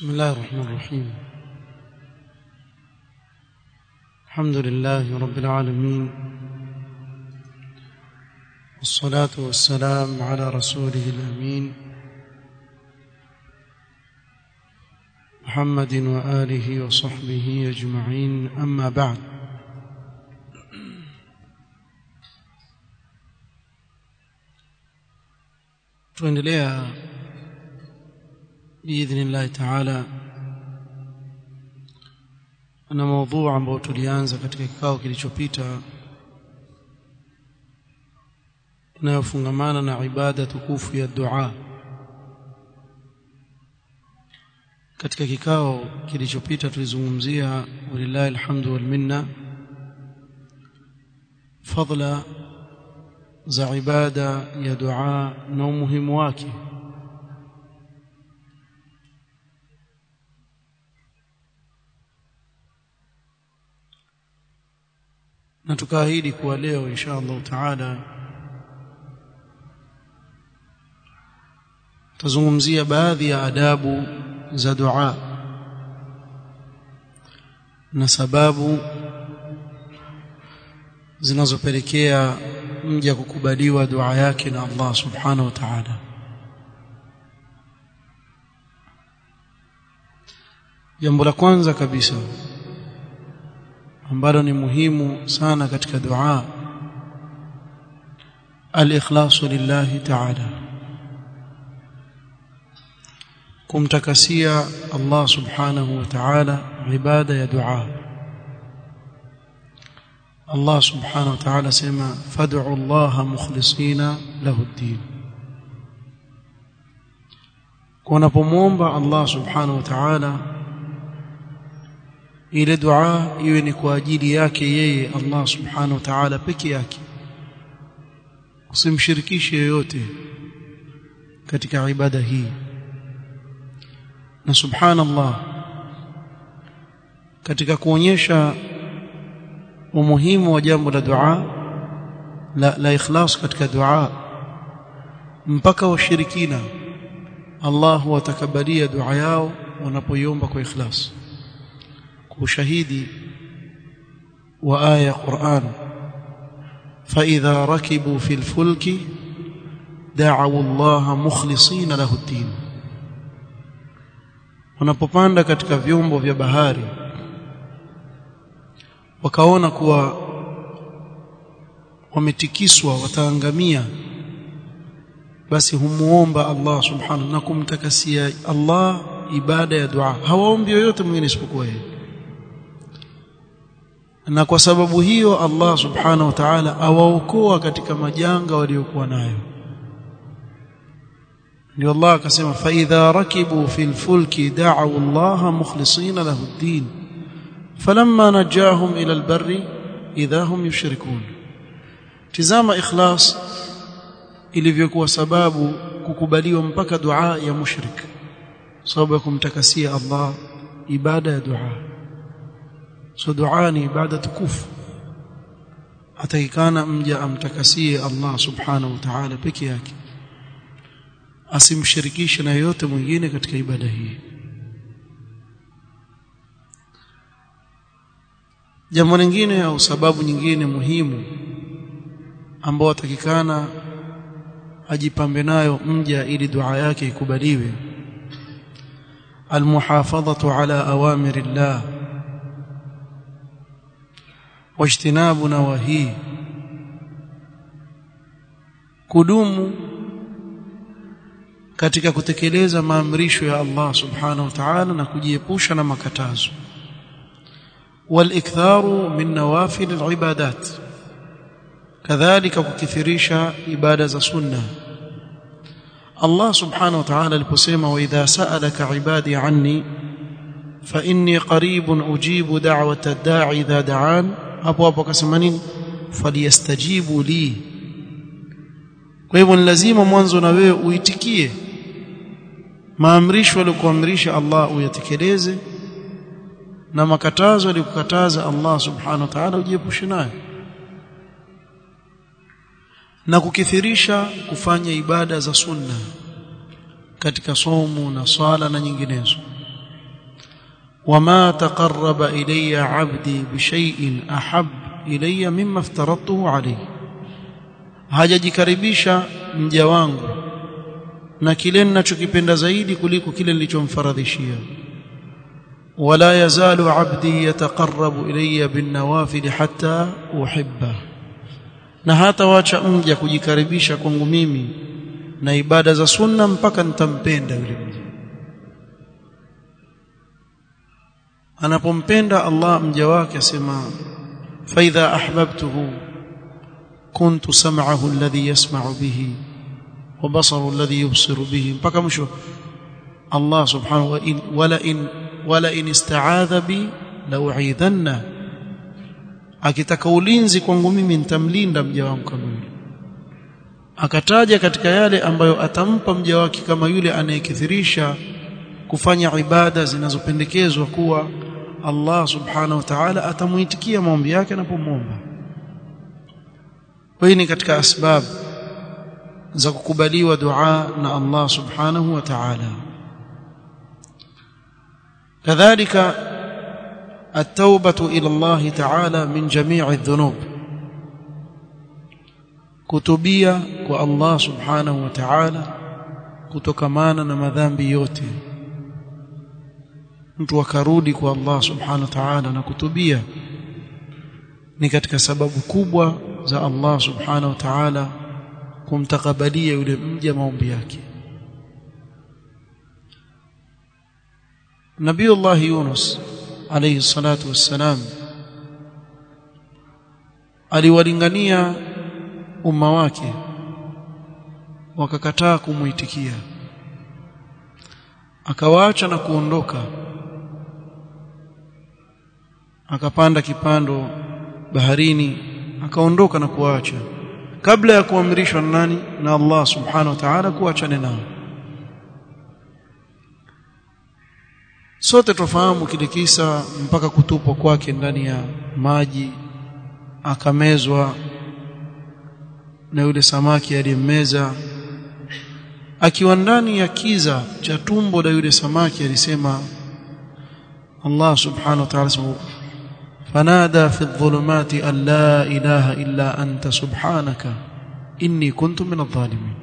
بسم الله الرحمن الرحيم. الحمد لله رب العالمين، والصلاة والسلام على رسوله الأمين محمد وآله وصحبه أجمعين، أما بعد. tuendelea بإذن الله تعالى na mada ambayo tulianza katika kikao kilichopita, inayofungamana na ibada tukufu ya dua. Katika kikao kilichopita tulizungumzia, walillahi alhamdu wal minna, fadla za ibada ya dua na umuhimu wake. Na tukaahidi kuwa leo insha Allah taala tuzungumzia baadhi ya adabu za dua na sababu zinazopelekea mja kukubaliwa dua yake na Allah subhanahu wa ta'ala. Jambo la kwanza kabisa ambalo ni muhimu sana katika dua, al-ikhlasu lillahi ta'ala, kumtakasia Allah subhanahu wa ta'ala ibada ya dua. Allah subhanahu wa ta'ala sema fad'u Allah mukhlisina lahu ad-din. Kunapomwomba Allah subhanahu wa ta'ala, ile dua iwe ni kwa ajili yake yeye Allah subhanahu wa ta'ala peke yake, usimshirikishe yoyote katika ibada hii. Na subhanallah, katika kuonyesha umuhimu wa jambo la dua la ikhlas katika dua, mpaka washirikina Allah watakabalia dua yao wanapoiomba kwa ikhlas. Ushahidi wa aya Qur'an, fa idha rakibu fil fulki da'u Allah mukhlisina lahu ad-din. Wanapopanda katika vyombo vya bahari wakaona kuwa wametikiswa, wataangamia, basi humuomba Allah subhanahu na kumtakasia Allah ibada ya dua. Hawaombi yoyote mwingine isipokuwa yeye. Na kwa sababu hiyo Allah subhanahu wa ta'ala awaokoa katika majanga waliokuwa nayo. Ndio Allah akasema fa idha rakibu fil fulki da'u Allah mukhlisina lahu ad-din falamma najahum ila al-barri idha hum yushrikun. Tizama ikhlas ilivyokuwa sababu kukubaliwa mpaka dua ya mushrik, sababu ya kumtakasia Allah ibada ya dua. So dua ni ibada tukufu, atakikana mja amtakasie Allah subhanahu wa ta'ala peke yake, asimshirikishe na yote mwingine katika ibada hii. Jambo lingine au sababu nyingine muhimu ambao atakikana ajipambe nayo mja ili dua yake ikubaliwe, almuhafadhatu ala awamirillah wajtinabu nawahi, kudumu katika kutekeleza maamrisho ya Allah subhanahu wa ta'ala na kujiepusha na makatazo. Wal-iktharu min nawafil al-ibadat, kadhalika kukithirisha ibada za sunna. Allah subhanahu wa ta'ala aliposema wa idha sa'alaka ibadi anni fa inni qaribun ujibu da'wata ad-da'i idha da'an, hapo akasema nini? Faliyastajibu li. Kwa hivyo ni lazima mwanzo na wewe uitikie maamrisho aliyokuamrisha Allah uyatekeleze, na makatazo aliyokukataza Allah subhanahu wa ta'ala ujiepushe nayo, na kukithirisha kufanya ibada za sunna katika somo na swala na nyinginezo. وما تقرب إلي عبدي بشيء أحب إلي مما افترضته عليه hajajikaribisha mja wangu na kile ninachokipenda zaidi kuliko kile nilichomfaradhishia wala yazalu abdi yataqarrabu ilayya bin nawafil hatta uhibba na hata wacha mja kujikaribisha kwangu mimi na ibada za sunna mpaka nitampenda yule mja. Anapompenda Allah mja wake asema fa idha ahbabtuhu kuntu sam'ahu alladhi yasma'u bihi wa basaruhu alladhi yubsiru bihi mpaka mwisho. Allah subhanahu wala in ista'adha bi la'u'idhanna, akitaka ulinzi kwangu mimi nitamlinda mja wangu kama yule. Akataja katika yale ambayo atampa mja wake kama yule anayekithirisha kufanya ibada zinazopendekezwa kuwa Allah subhanahu wa ta'ala atamuitikia maombi yake anapomuomba. Hii ni katika asbab za kukubaliwa dua na Allah subhanahu wa ta'ala. Kadhalika at-taubatu ila Allah ta'ala min jami'i adh-dhunub, kutubia kwa Allah subhanahu wa ta'ala kutokamana na madhambi yote. Mtu akarudi kwa Allah subhanahu wa ta'ala na kutubia ni katika sababu kubwa za Allah subhanahu wa ta'ala kumtakabalia yule mja maombi yake. Nabiiullah Yunus alayhi salatu wassalam aliwalingania umma wake wakakataa kumuitikia, akawaacha na kuondoka, akapanda kipando baharini akaondoka na kuacha kabla ya kuamrishwa nani na Allah subhanahu wa ta'ala kuachana nao. Sote tufahamu kile kisa mpaka kutupwa kwake ndani ya maji akamezwa na yule samaki aliyemmeza. Akiwa ndani ya kiza cha tumbo la yule samaki alisema Allah subhanahu wa ta'ala fanada fi adh-dhulumati an la ilaha illa anta subhanaka inni kuntu min adh-dhalimin.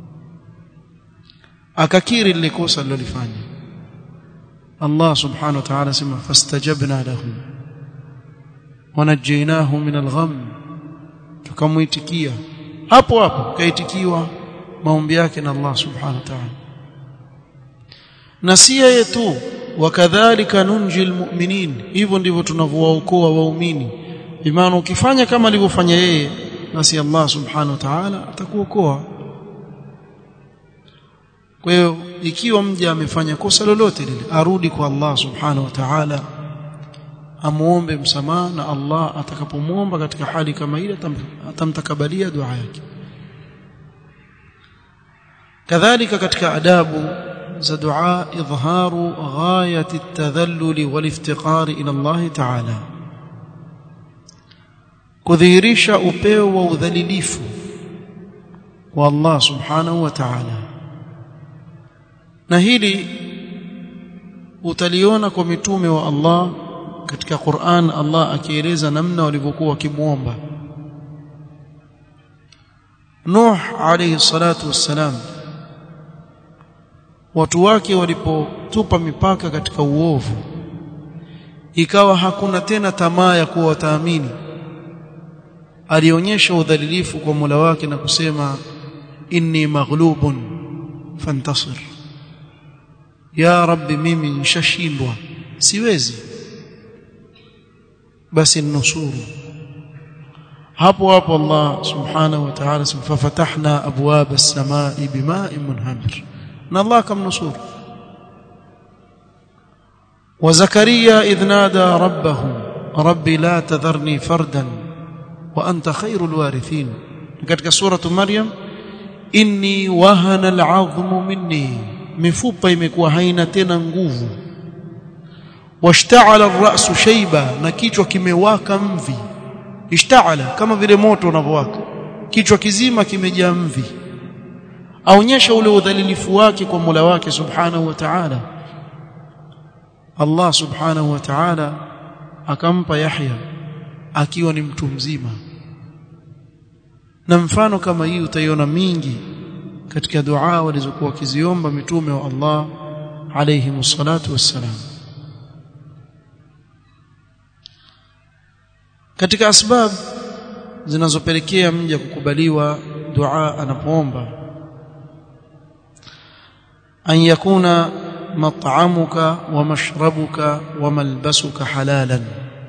Akakiri lile kosa alilofanya. Allah subhanahu wa ta'ala sema fastajabna lahu wa najaynahu min al-gham, tukamuitikia hapo hapo kaitikiwa maombi yake na Allah subhanahu wa ta'ala. Na si yeye tu, wakadhalika nunjil mu'minin, hivyo ndivyo tunavyowaokoa waumini. Bimaana ukifanya kama alivyofanya yeye basi Allah subhanahu wa ta'ala atakuokoa. Kwa hiyo ikiwa mja amefanya kosa lolote lile, arudi kwa Allah subhanahu wa ta'ala, amuombe msamaha, na Allah atakapomuomba katika hali kama ile atamtakabalia dua yake. Kadhalika katika adabu za dua idharu ghayati at-tadhallul wal-iftiqar ila Allah ta'ala, kudhihirisha upeo wa udhalilifu wa Allah subhanahu wa ta'ala. Na hili utaliona kwa mitume wa Allah katika Qur'an, Allah akieleza namna walivyokuwa wakimuomba. Nuh alayhi salatu wassalam, watu wake walipotupa mipaka katika uovu, ikawa hakuna tena tamaa ya kuwa wataamini, alionyesha udhalilifu kwa Mola wake na kusema inni maghlubun fantasir, ya rabbi mimi nishashindwa siwezi basi nusuru. Hapo hapo Allah subhanahu wa ta'ala fafatahna abwaba as-samaa'i bima'in munhamir, na Allah kamnusuru. Wa Zakaria idh nada rabbahu rabbi la tadharni fardan wa anta khairul warithin, katika suratu Maryam inni wahana al-'azmu minni, mifupa imekuwa haina tena nguvu. Washta'ala ar-ra'su shayba, na kichwa kimewaka mvi. Ishta'ala kama vile moto unavyowaka, kichwa kizima kimejaa mvi. Aonyesha ule udhalilifu wake kwa Mola wake subhanahu wa ta'ala. Allah subhanahu wa ta'ala akampa Yahya akiwa ni mtu mzima. Na mfano kama hii utaiona mingi katika dua walizokuwa wakiziomba mitume wa Allah alayhi msalatu wassalam. Katika asbab zinazopelekea mja kukubaliwa dua anapoomba, an yakuna mat'amuka wa mashrabuka wa malbasuka halalan,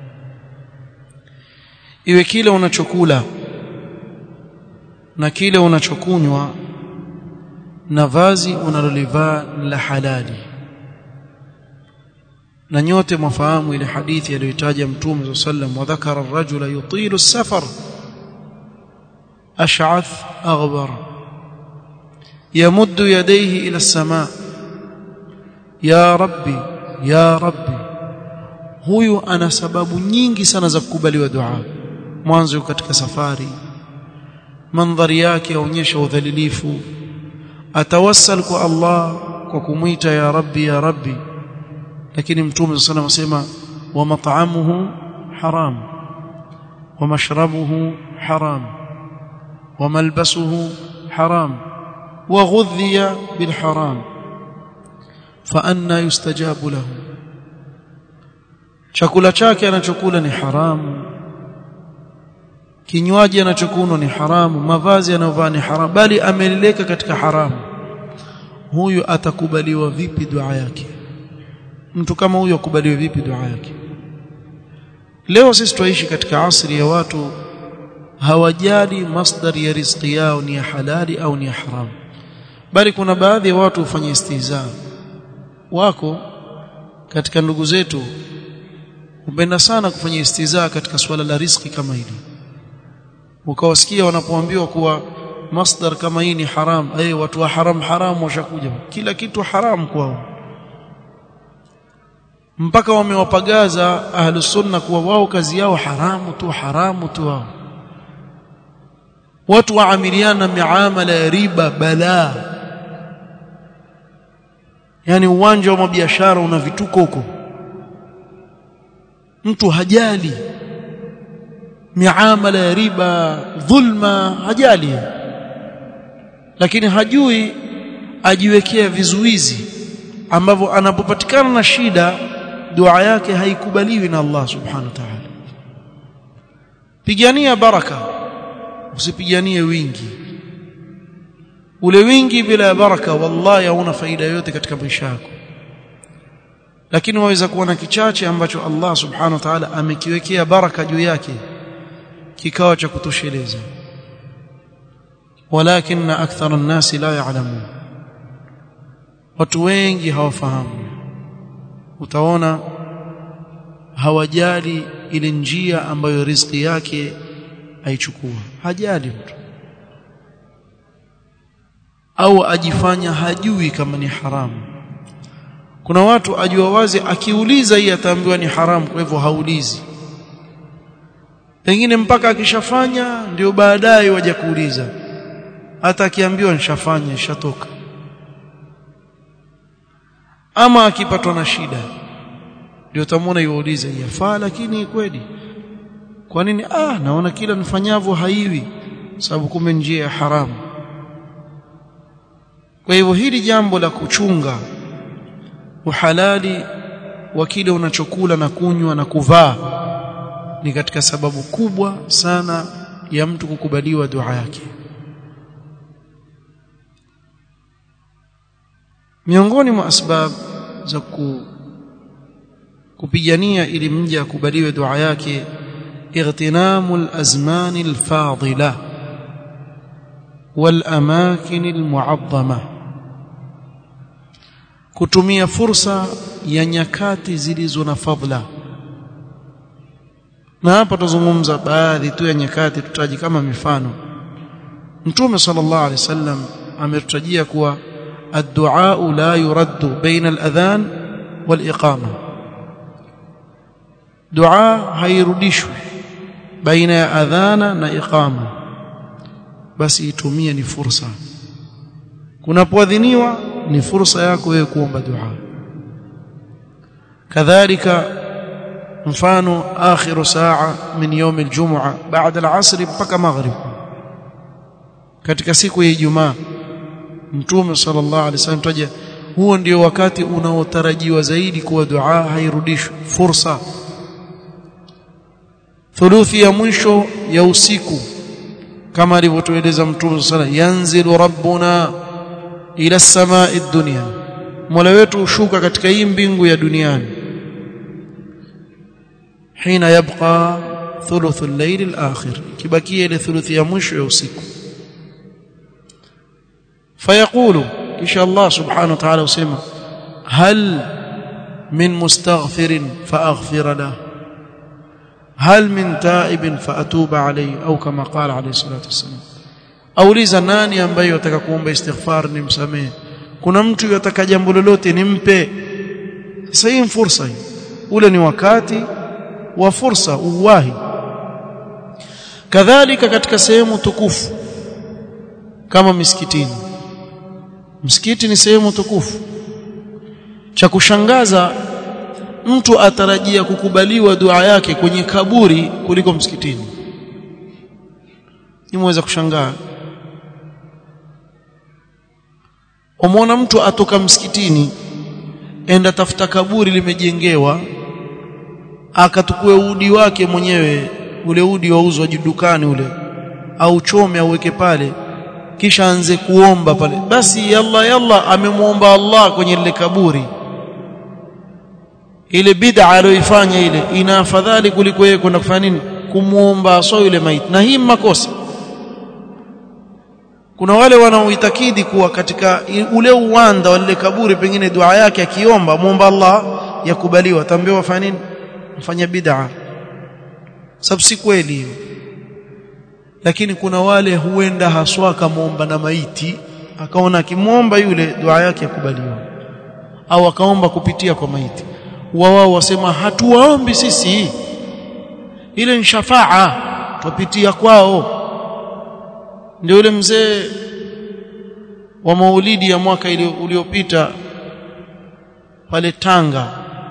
iwe kile unachokula na kile unachokunywa na vazi unalolivaa la halali. Na nyote mfahamu ile hadithi aliyotaja Mtume sallam, wa dhakara ar-rajula yutilu as-safar ash'ath aghbar yamuddu yadayhi ila as-samaa ya rabbi ya rabbi. Huyu ana sababu nyingi sana za kukubaliwa dua. Mwanzo katika safari, mandhari yake yaonyesha udhalilifu, atawassal kwa Allah kwa kumuita ya rabbi ya rabbi. Lakini Mtume sallallahu alayhi wasallam asema, wa mat'amuhu haram wa mashrabuhu haram wa malbasuhu haram wa ghudhiya bil haram fa anna yustajabu lahu. Chakula chake anachokula ni haramu, kinywaji anachokunywa ni haramu, mavazi anayovaa ni haramu, bali ameleleka katika haramu. Huyu atakubaliwa vipi dua yake? Mtu kama huyu akubaliwe vipi dua yake? Leo sisi tuishi katika asri ya watu hawajali masdari ya riziki yao ni ya halali au ni ya haramu, bali kuna baadhi ya watu hufanya istihza. Wako katika ndugu zetu hupenda sana kufanya istihza katika swala la riziki kama hili. Ukawasikia wanapoambiwa kuwa masdar kama hii ni haram, watu wa haram washakuja, kila kitu haram kwao, mpaka wamewapagaza ahlus sunna kuwa wao kazi yao haramu tu wao. Watu waamiliana miamala ya riba balaa, yani uwanja wa biashara una vituko huko, mtu hajali miamala ya riba, dhulma, hajali, lakini hajui ajiwekea vizuizi ambavyo anapopatikana na shida dua yake haikubaliwi na Allah subhanahu wa ta'ala. Pigania baraka, usipiganie wingi. Ule wingi bila baraka wallahi hauna faida yote katika maisha yako. Lakini waweza kuwa na kichache ambacho Allah subhanahu wa ta'ala amekiwekea baraka juu yake, kikawa cha kutosheleza. Walakin akthara an-nas la ya'lamun, watu wengi hawafahamu. Utaona hawajali ile njia ambayo riziki yake aichukua, hajali mtu, au ajifanya hajui kama ni haramu. Kuna watu ajua wazi, akiuliza hii ataambiwa ni haramu, kwa hivyo haulizi. Pengine mpaka akishafanya ndio baadaye waje kuuliza, hata akiambiwa nishafanya ishatoka. Ama akipatwa na shida ndio tamwona yuuliza yafaa, lakini kweli kwa nini naona kila nifanyavyo haiwi, sababu kumbe njia ya haramu. Kwa hivyo hili jambo la kuchunga uhalali wa kile unachokula na kunywa na kuvaa ni katika sababu kubwa sana ya mtu kukubaliwa dua yake. Miongoni mwa asbab za kupigania ili mja akubaliwe dua yake, igtinamul azmani alfadila wal amakin almu'azzama, kutumia fursa ya nyakati zilizo na fadhila. Na hapa tuzungumza baadhi tu ya nyakati, tutaji kama mifano. Mtume sallallahu alaihi wasallam ametutajia kuwa الدعاء لا يرد بين الأذان والإقامة. دعاء hairudishwi baina ya adhana na iqama, basi itumie ni fursa. Kunapoadhiniwa ni fursa yako wewe kuomba dua. kadhalika mfano akhiru saa min yawm aljum'a baada al-asr mpaka maghrib katika siku ya Ijumaa Mtume sallallahu alaihi wasallam taja huo ndio wakati unaotarajiwa zaidi kwa dua hairudishwi fursa thuluthi ya mwisho ya usiku kama alivyotueleza Mtume sallallahu alaihi wasallam yanzilu rabbuna ila as-samaa'i ad-dunya Mola wetu ushuka katika hii mbingu ya duniani hina yabqa thuluthul layl al-akhir kibakia ile thuluthi ya mwisho ya usiku fayaqulu kisha Allah subhanahu wa ta'ala usema hal min mustaghfirin faaghfir lahu hal min taibin faatuba alayhi au kama qala alayhi salatu wasallam auliza nani ambaye yataka kuomba istighfar nimsamehe kuna mtu yataka jambo lolote nimpe sasa hii fursa hii ule ni wakati wa fursa uwahi kadhalika katika sehemu tukufu kama misikitini msikiti ni sehemu tukufu cha kushangaza mtu atarajia kukubaliwa dua yake kwenye kaburi kuliko msikitini nimeweza kushangaa umeona mtu atoka msikitini enda tafuta kaburi limejengewa akatukue udi wake mwenyewe ule udi wauzwa dukani ule au chome auweke pale kisha anze kuomba pale basi yalla amemuomba Allah kwenye ile kaburi ile bid'a aliyoifanya ile ina afadhali kuliko yeye kwenda kufanya nini kumuomba yule maiti na hii makosa kuna wale wanaoitakidi kuwa katika ule uwanda wa ile kaburi pengine dua yake akiomba muomba Allah yakubaliwa tambiwa fanya nini mfanya bid'a sababu si kweli hiyo lakini kuna wale huenda haswa kumuomba na maiti akaona akimuomba yule dua yake yakubaliwa au akaomba kupitia kwa maiti wao wasema hatuwaombi sisi ile ni shafaa tupitia kwao ndio yule mzee wa maulidi ya mwaka uliopita pale Tanga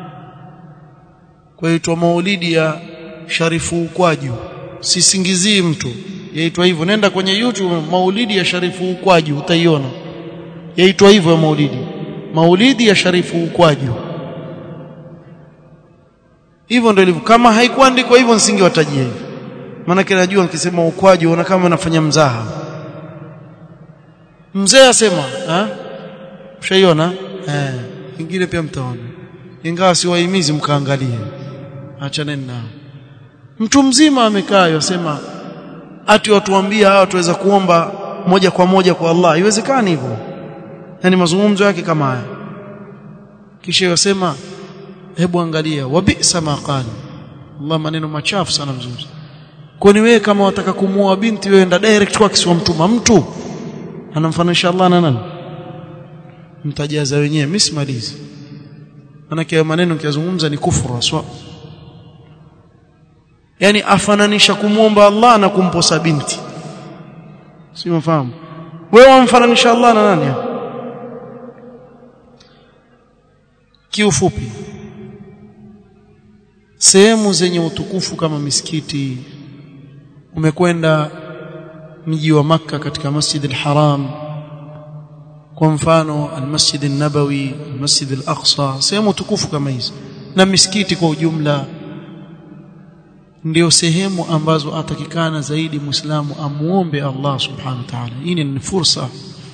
kwaitwa maulidi ya Sharifu Ukwaju sisingizii mtu yaitwa hivyo nenda kwenye YouTube maulidi ya Sharifu Ukwaju utaiona yaitwa hivyo ya maulidi ya Sharifu Ukwaju hivyo ndio ilivyo kama haikuandikwa hivyo nisingewatajia hivyo maana najua nikisema Ukwaju unaona kama nafanya mzaha mzee asema ushaiona ingine pia mtaona ingawa siwahimizi mkaangalie achane nao mtu mzima amekaa yosema ati watuambia hawa tuweza kuomba moja kwa moja kwa Allah haiwezekani hivyo yani mazungumzo yake kama haya kisha yosema hebu angalia wabisa maqala Allah maneno machafu sana mzuri kwani wewe kama wataka kumuoa binti wewe enda direct kwa kisiwa mtuma mtu anamfananisha Allah na nani mtajaza wenyewe misimalizi manake maneno kiazungumza ni kufuru aswa yani afananisha kumuomba Allah na kumposa binti si mfahamu wewe wamfananisha Allah na nani kiufupi sehemu zenye utukufu kama misikiti umekwenda mji wa Makka katika Masjid al-Haram kwa mfano al-Masjid an-Nabawi al-Masjid al-Aqsa sehemu tukufu kama hizo na misikiti kwa ujumla ndio sehemu ambazo atakikana zaidi muislamu amuombe Allah subhanahu wa ta'ala hii ni fursa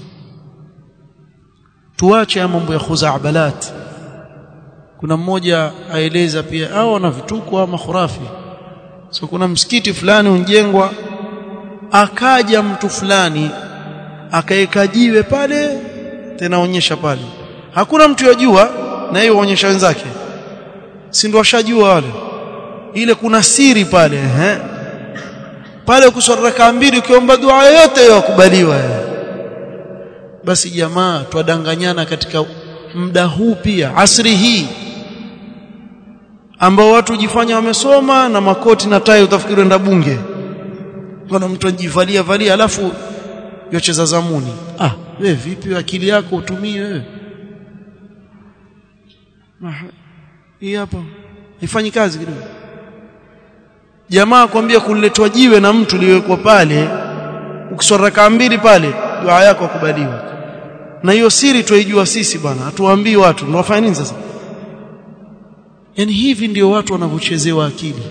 tuache mambo ya khuza'balat kuna mmoja aeleza pia au na vituko ama khurafi so kuna msikiti fulani unjengwa akaja mtu fulani akaeka jiwe pale tena onyesha pale hakuna mtu yajua na yeye onyesha wenzake si ndio washajua wale ile kuna siri pale pale kuswali raka mbili ukiomba dua yote yakubaliwa basi jamaa twadanganyana katika muda huu pia asri hii ambao watu jifanya wamesoma na makoti na tai utafikiri enda bunge kuna mtu anajivalia alafu yocheza zamuni wewe vipi akili yako utumie wewe hii hapa haifanyi kazi kidogo. Jamaa kwambia kuletwa jiwe na mtu liwekwa pale, ukiswali raka mbili pale dua yako kubaliwa. Na hiyo siri tuijua sisi bwana, hatuwaambii watu. Ndio wafanya nini sasa? Yaani hivi ndio watu wanavyochezewa akili.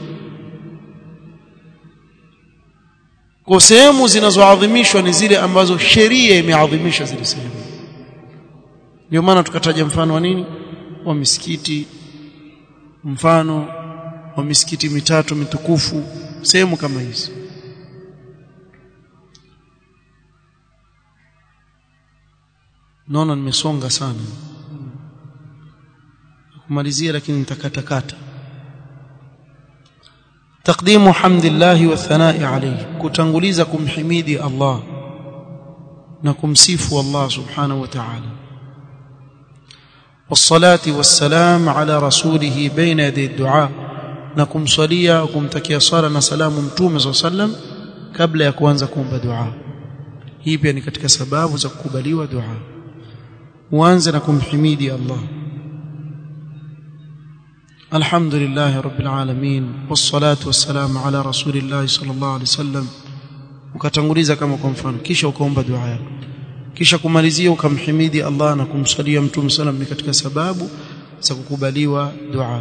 Kwa sehemu zinazoadhimishwa ni zile ambazo sheria imeadhimisha zile sehemu. Ndio maana tukataja mfano wa nini? Wa misikiti, mfano wa misikiti mitatu mitukufu, sehemu kama hizi. Naona nimesonga sana kumalizia, lakini nitakatakata. Taqdimu hamdillahi wa thanai alayhi, kutanguliza kumhimidi Allah na kumsifu Allah subhanahu wa ta'ala. Wassalati wassalam ala rasulihi baina yaday ad-du'a, na kumsalia kumtakia sala na salamu mtume sallam kabla ya kuanza kuomba dua. Hii pia ni katika sababu za kukubaliwa dua. Uanze na kumhimidi Allah. Alhamdulillah rabbil alamin, wassalatu wassalamu ala rasulillah sallallahu alaihi wasallam. Ukatanguliza kama kwa mfano, kisha ukaomba dua yako, kisha kumalizia ukamhimidi Allah na kumsalia mtume sallam, ni katika sababu za kukubaliwa dua.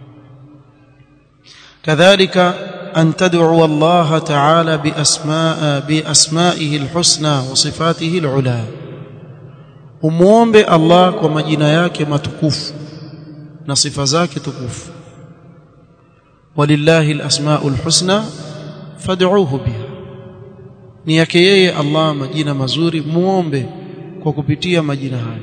Kadhalika an tad'u Allah ta'ala bi asma'ihi alhusna wa sifatihi alula, umuombe Allah kwa majina yake matukufu na sifa zake tukufu. Walillahi alasmaul husna fad'uuhu biha, ni yake yeye Allah majina mazuri, muombe kwa kupitia majina hayo.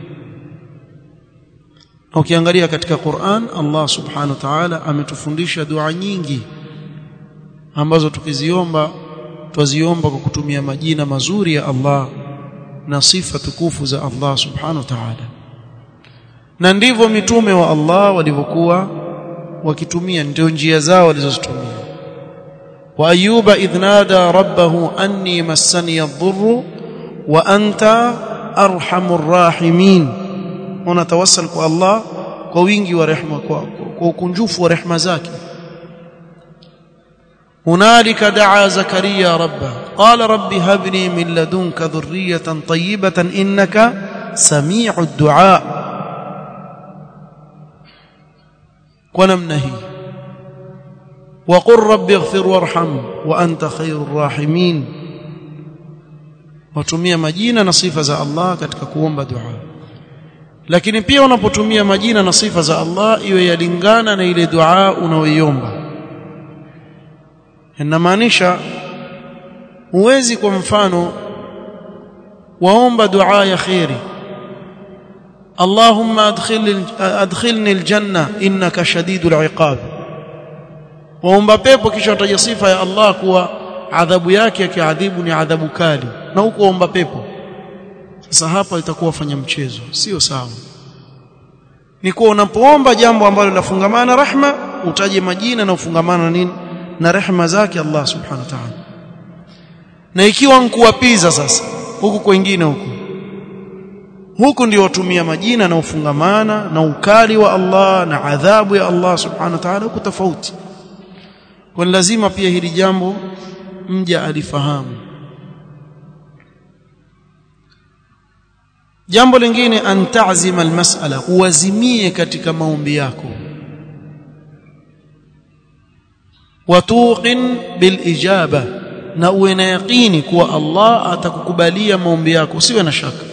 Na ukiangalia katika Qur'an, Allah subhanahu wa ta'ala ametufundisha dua nyingi ambazo tukiziomba twaziomba kwa kutumia majina mazuri ya Allah na sifa tukufu za Allah subhanahu wa ta'ala. Na ndivyo mitume wa Allah walivyokuwa wakitumia, ndio njia zao walizozitumia. Wa Ayyuba idh nada rabbahu anni massani ad-dhurru wa anta arhamur rahimin. Unatawassal kwa Allah kwa wingi wa rehema, kwa ukunjufu wa rehema zake. Hunalika daa Zakaria rabbahu qala rabbi habli min ladunka dhurriyatan tayyibatan innaka sami'ud du'a. Kwa namna hii, wa qur rabbi ighfir warham wa anta khairur rahimin. Watumia majina na sifa za Allah katika kuomba dua. Lakini pia unapotumia majina na sifa za Allah iwe yalingana na ile dua unaoiomba. Inamaanisha huwezi kwa mfano waomba dua ya khairi, Allahumma adkhilni aljanna innaka shadidul iqab, waomba pepo kisha utaja sifa ya Allah kuwa adhabu yake akiadhibu ni adhabu kali, na huko omba pepo. Sasa hapa itakuwa fanya mchezo, sio sawa. Ni kwa unapoomba jambo ambalo linafungamana rahma, utaje majina na ufungamana nini na rehema zake Allah subhanahu wa ta'ala. Na ikiwa nkuwapiza sasa huku kwingine huku ndio watumia majina na ufungamana na ukali wa Allah na adhabu ya Allah subhanahu wa ta'ala, huku tofauti. Kwa lazima pia hili jambo mja alifahamu. Jambo lingine, an ta'zima almas'ala, uazimie katika maombi yako. Watuqin bilijaba, na uwe na yaqini kuwa Allah atakukubalia maombi yako, usiwe na shaka.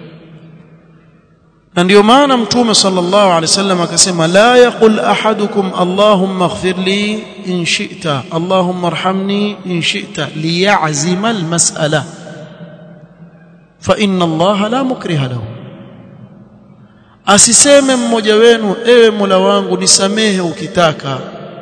Na ndio maana Mtume sallallahu alaihi wasallam akasema, la yaqul ahadukum Allahumma ighfir li in shi'ta, Allahumma arhamni in shi'ta, liya'zima almas'ala fa inna Allah la mukriha lahu. Asiseme mmoja wenu, ewe Mola wangu nisamehe ukitaka,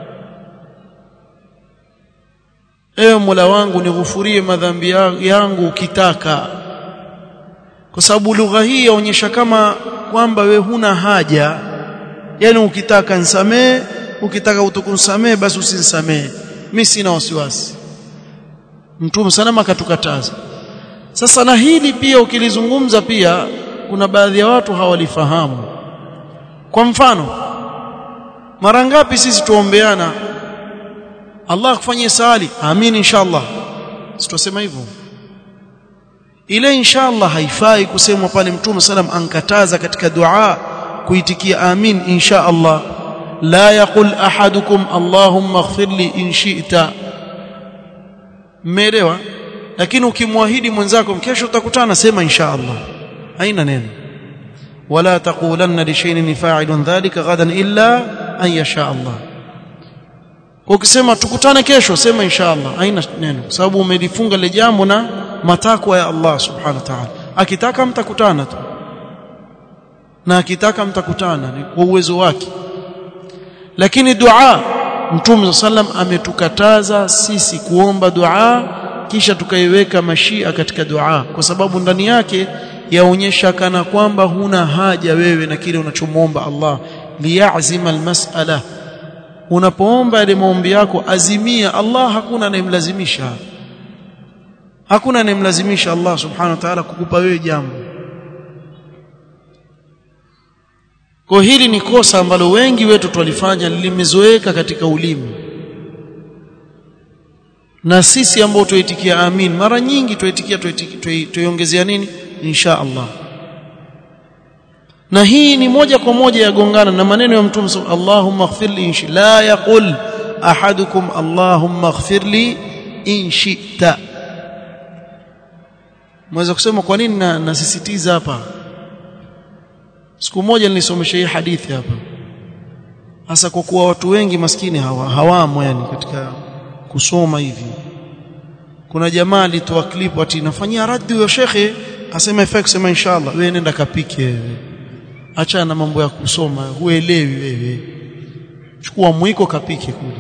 ewe Mola wangu nighufurie madhambi yangu ukitaka. Kwa sababu lugha hii yaonyesha kama kwamba we huna haja, yani ukitaka nisamehe, ukitaka utukusamehe basi usinisamehe, mimi sina wasiwasi. Mtume salama akatukataza. Sasa na hili pia ukilizungumza pia kuna baadhi ya watu hawalifahamu. Kwa mfano, mara ngapi sisi tuombeana Allah akufanyie sali, amin inshallah, situsema hivyo. Ile inshallah haifai kusemwa pale. Mtume sallam ankataza katika dua kuitikia amin inshallah. La yaqul ahadukum allahumma ighfirli in shi'ta, umeelewa? Lakini ukimwahidi mwenzako kesho utakutana, sema inshallah, haina neno. Wala taqulanna li shay'in fa'ilun dhalika ghadan illa an yasha Allah. Ukisema tukutane kesho, sema inshallah, haina neno, sababu umelifunga ile jambo na matakwa ya Allah subhanahu wa ta'ala. Akitaka mtakutana tu, na akitaka mtakutana ni kwa uwezo wake. Lakini dua, Mtume sallam ametukataza sisi kuomba dua kisha tukaiweka mashia katika dua, kwa sababu ndani yake yaonyesha kana kwamba huna haja wewe na kile unachomuomba Allah. Liyazima almas'ala, unapoomba ile maombi yako azimia. Allah hakuna anayemlazimisha, hakuna anayemlazimisha Allah subhanahu wa ta'ala kukupa wewe jambo. Kwa hili ni kosa ambalo wengi wetu tulifanya, limezoeka katika ulimi. Na sisi ambao tuitikia amin mara nyingi tuiongezea nini? Insha Allah. Na hii ni moja kwa moja yagongana na maneno ya Mtume Allahumma ighfirli in shi'ta. La yaqul ahadukum Allahumma ighfirli in shi'ta. Mweza kusema kwa nini nasisitiza hapa? Siku moja nilisomesha hii hadithi hapa, hasa kwa kuwa watu wengi maskini hawamo yani katika kusoma hivi. Kuna jamaa alitoa clip ati nafanyia raddi ya shekhe, asema ifai kusema inshallah. Wewe nenda kapike wewe, acha na mambo ya kusoma, huelewi wewe, chukua mwiko kapike kule.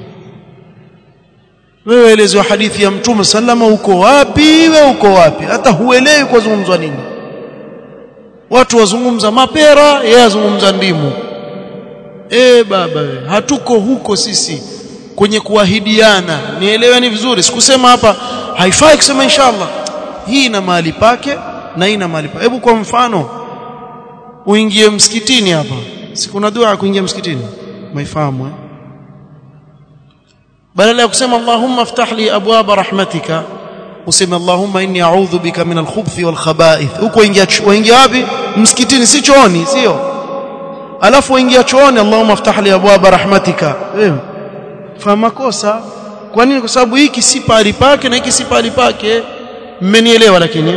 Wewe elezwa hadithi ya Mtume sallama, uko wapi wewe, uko wapi? Hata huelewi kwa zungumzwa nini. Watu wazungumza mapera, yeye azungumza ndimu. Baba wewe, hatuko huko sisi kwenye kuahidiana. Nieleweni vizuri, sikusema hapa haifai kusema inshallah. Hii ina mahali pake na ina mahali pake. Hebu kwa mfano uingie msikitini hapa, si kuna dua kuingia msikitini, maifahamu badala ya kusema Allahumma iftah li abwaaba rahmatika, useme Allahumma inni a'udhu bika min al-khubuthi wal khaba'ith. Huko waingia wapi? Msikitini, si chooni, sio? Alafu waingia chooni Allahumma iftah li abwaaba rahmatika. Fahamu kosa. Kwa nini? Kwa sababu hiki si pali pake na hiki si pali pake. Mmenielewa? Lakini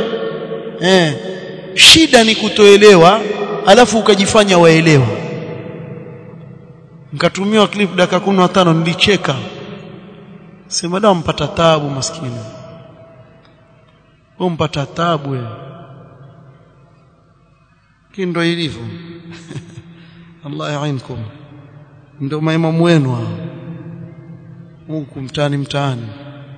shida ni kutoelewa alafu ukajifanya waelewa. Nikatumiwa clip dakika 15 nilicheka. Sema dawa mpata taabu maskini. Wewe mpata taabu wewe. Kindo ilivyo. Allah ya'inkum. Ndio maimamu wenu hao. Mungu mtaani.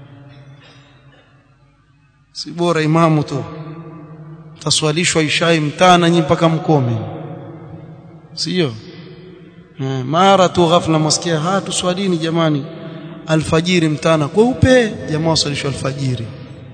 Si bora imamu tu taswalishwa ishai mtana nyinyi mpaka mkome, sio? Mara tu ghafla msikia tuswalini jamani alfajiri mtana kweupe, jamaa waswalishwa alfajiri.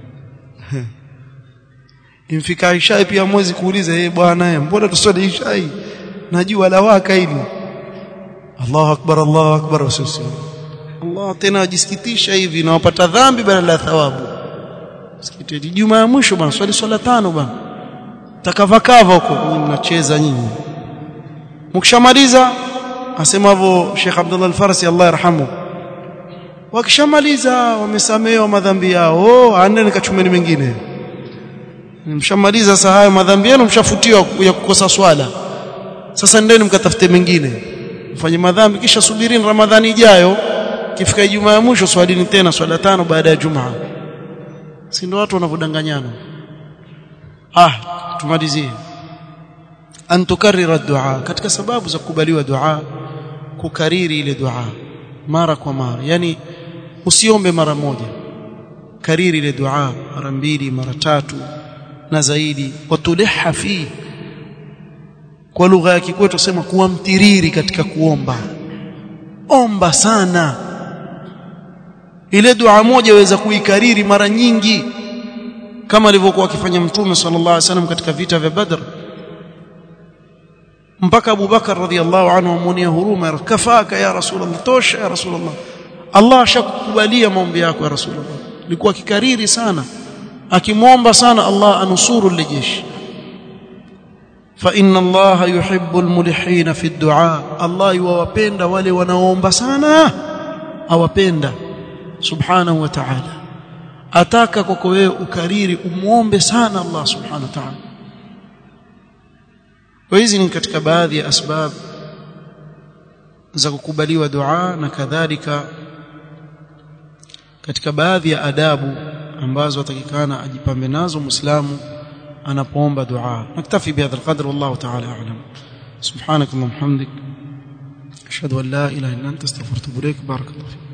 Imfika ishai pia mwezi kuuliza bwana mbona tuswali ishai, najua lawaka hili. Allahu akbar wasisi. Allah tena ajisikitisha hivi na wapata dhambi badala ya thawabu. Sikiteni Jumaa ya mwisho bwana, swali swala 5 bwana. Takavakava huko mnacheza nyinyi. Mkishamaliza asemavyo Sheikh Abdullah Al-Farsi Allah yarhamu, wakishamaliza wamesamehewa madhambi yao, anene kachumeni mengine. Mshamaliza sasa hayo madhambi yenu, mshafutiwa ya kukosa swala. Sasa ndeni mkatafute mengine, mfanye madhambi, kisha subirini Ramadhani ijayo. Kifika Ijumaa ya mwisho swalini tena swala 5 baada ya Jumaa. Si ndio watu wanavodanganyana? Tumalizie. Antukarrira dua, katika sababu za kukubaliwa dua, kukariri ile dua mara kwa mara. Yani usiombe mara moja, kariri ile dua mara 2 mara 3 na zaidi. Watuliha fi, kwa lugha ya kikwetu tusema kuwa mtiriri katika kuomba. Omba sana. Ile dua moja waweza kuikariri mara nyingi, kama alivyokuwa akifanya Mtume sallallahu alaihi wasallam katika vita vya Badr. mpaka Abu Bakar radhiallahu anhu amuonea huruma, kafaka ya Rasulullah, tosha ya Rasulullah, Allah ashakukubalia maombi yako ya Rasulullah. Alikuwa kikariri sana akimwomba sana Allah anusuru lile jeshi. Fa inna Allah yuhibbu almulihin fi ad-du'a, Allah yuwapenda wale wanaoomba sana, awapenda subhanahu wa ta'ala. Ataka kwako wewe ukariri umuombe sana Allah subhanahu wa ta'ala. Hizi ni katika baadhi ya asbab za kukubaliwa dua, na kadhalika katika baadhi ya adabu ambazo atakikana ajipambe nazo Muislamu anapoomba dua. Naktafi bihadha alqadr, wallahu ta'ala a'lam. Subhanakallahumma hamdik ashhadu an la ilaha illa anta astaghfiruka wa atubu ilaik. Barakallahu fik.